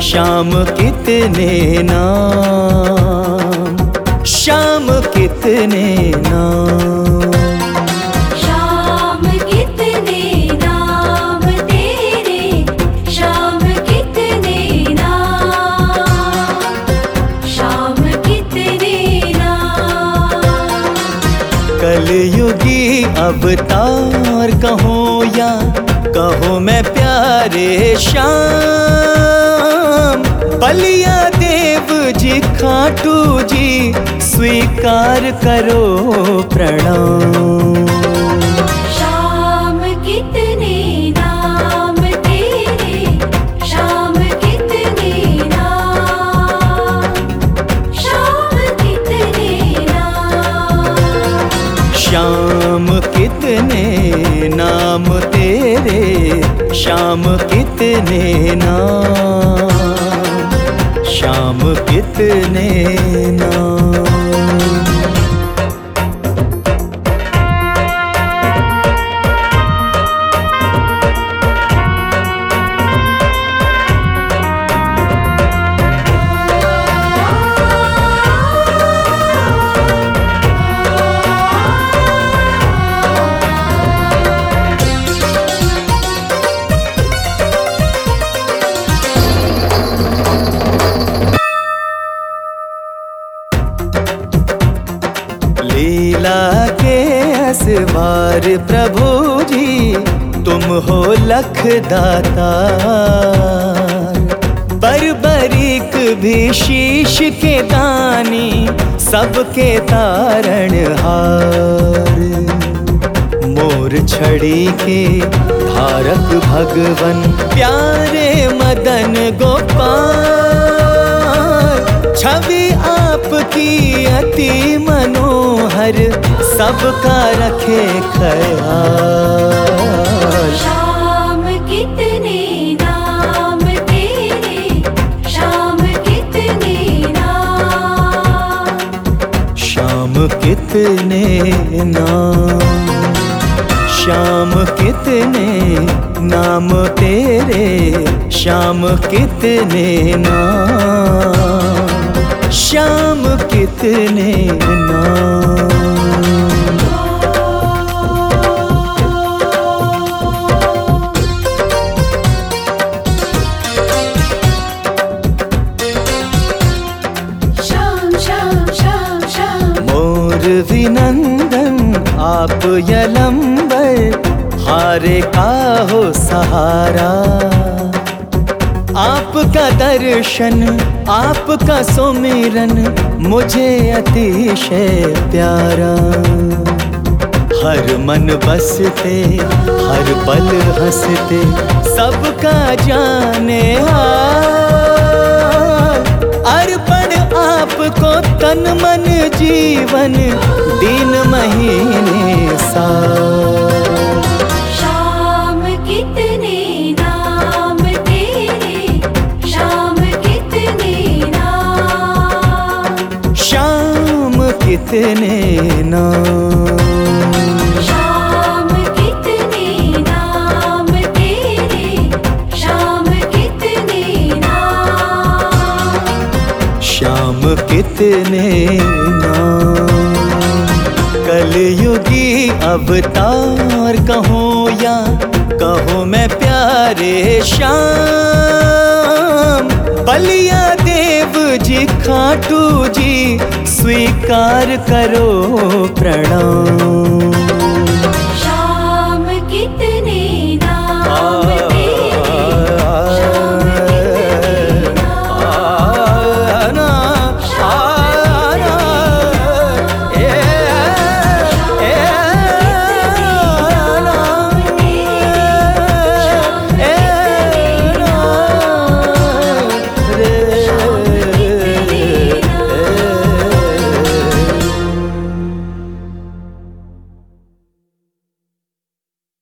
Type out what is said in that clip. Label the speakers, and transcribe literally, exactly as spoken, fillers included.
Speaker 1: श्याम कितने नाम, श्याम कितने नाम,
Speaker 2: श्याम कितने नाम तेरे, श्याम कितने नाम, श्याम कितने नाम।
Speaker 1: कलयुगी अवतार कहो या कहो मैं प्यारे श्याम, बलिया देव जी खाटू जी स्वीकार करो प्रणाम।
Speaker 2: श्याम कितने नाम तेरे, श्याम कितने नाम, श्याम कितने नाम।
Speaker 1: श्याम कितने नाम तेरे, श्याम कितने नाम, श्याम कितने नाम। लीला के असवार प्रभु जी तुम हो लख दातार, बरबरीक भी शीश के दानी सबके तारणहार। मोर छड़ी के धारक भगवन प्यारे मदन गोपाल, छवि आपकी अति मनोहर सबका रखे ख्याल।
Speaker 2: श्याम कितने नाम तेरे, श्याम कितने नाम,
Speaker 1: श्याम कितने नाम, श्याम कितने नाम तेरे, श्याम कितने नाम, श्याम कितने नाम।
Speaker 2: श्याम श्याम श्याम श्याम।
Speaker 1: मोर विनंदन आप यलंबर, हारे का हो सहारा। आपका दर्शन आपका सुमिरन मुझे अतिशय प्यारा। हर मन बसते हर पल हंसते सबका जाने हाल। अर्पण आपको तन मन जीवन दिन महीने साल।
Speaker 2: श्याम कितने नाम तेरे, श्याम कितने नाम,
Speaker 1: श्याम कितने नाम,
Speaker 2: श्याम कितने नाम तेरे, श्याम कितने नाम,
Speaker 1: श्याम कितने नाम। कलयुगी अवतार कहो या कहो मैं प्यारे श्याम, बलिया देव जी खाटू जी स्वीकार करो प्रणाम।